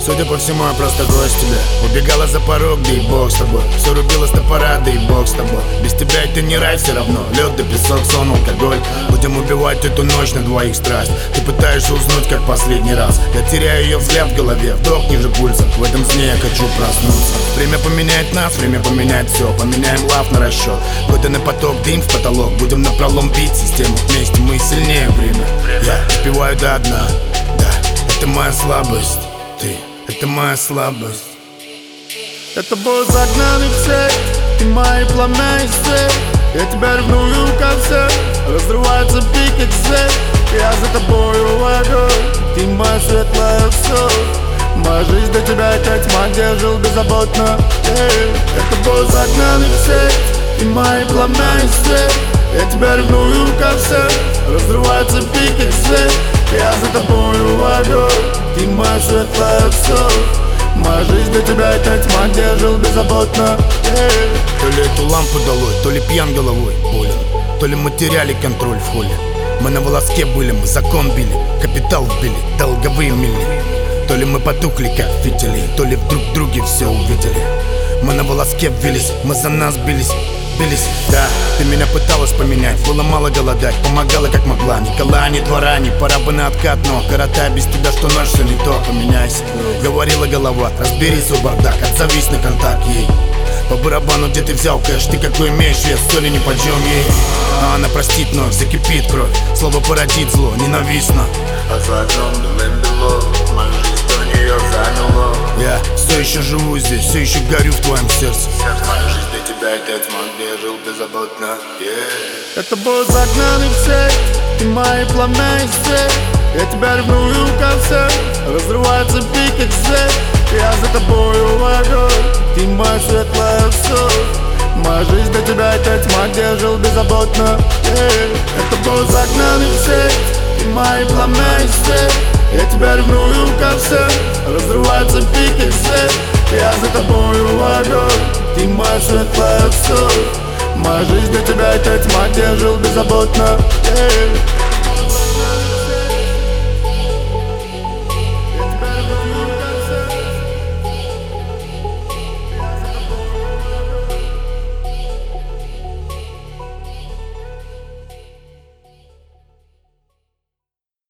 Судя по всему, я просто гость тебя. Убегала за порог, да и бог с тобой. Все рубила с топора, да и бог с тобой. Без тебя это не рай все равно. Лед да песок, сон, алкоголь. Будем убивать эту ночь на двоих страсть. Ты пытаешься уснуть, как последний раз. Я теряю ее взгляд в голове, вдох ниже пульса. В этом сне я хочу проснуться. Время поменяет нас, время поменяет все. Поменяем лав на расчет. Годы на поток, дым в потолок. Будем напролом бить систему. Вместе мы сильнее время. Я успеваю до дна. Да, это моя слабость. Ты, это моя слабость. Это бой загнанный в сеть, и мои пламя из цепь. Я тебя ревную ко всем, разрывается пикет цепь. Я за тобою огонь, ты моя светлая все. Моя жизнь до тебя это тьма, где жил беззаботно. Это бой загнанный в сеть, и мои пламя из цепь. Я тебя ревную ко всем, разрывается пикет цепь. Я за тобою огонь, ты моя светлая все. Моя жизнь для тебя это тьма, где жил беззаботно. То ли эту лампу долой, то ли пьян головой болен. То ли мы теряли контроль в холле. Мы на волоске были, мы закон били, капитал вбили, долговые мили. То ли мы потухли, как фитили, то ли вдруг друге все увидели. Мы на волоске ввились, мы за нас бились. Да, ты меня пыталась поменять, было мало голодать, помогала как могла. Ни кола, ни двора, ни пора бы на откат, но коротая без тебя, что ночь, все не то, поменяйся. Говорила голова, разбери свой бардак, отзовись на контакт ей. По барабану, где ты взял кэш, ты какой имеешь вес, соли не пойдем ей. А она простит вновь, закипит кровь, слово породит зло, ненавистно. А за окном дым бело, мою жизнь до нее заняло. Я все еще живу здесь, все еще горю в твоем сердце. Моя жизнь для тебя это тьма, где я жил беззаботно. Это бой загнанный в сеть, и мои пламя из цепь. Я тебя ревную ко всем, разрывается пикет цепь. Я за тобою огонь, ты моя светлая все. Моя жизнь для тебя это тьма, где я жил беззаботно. Это бой загнанный в сеть, и мои пламя из цепь. Я тебя ревную ко всем, разрывается пикет цепь. Я за тобою огонь, ты моя светлая все. Моя жизнь для тебя это тьма, где я жил беззаботно.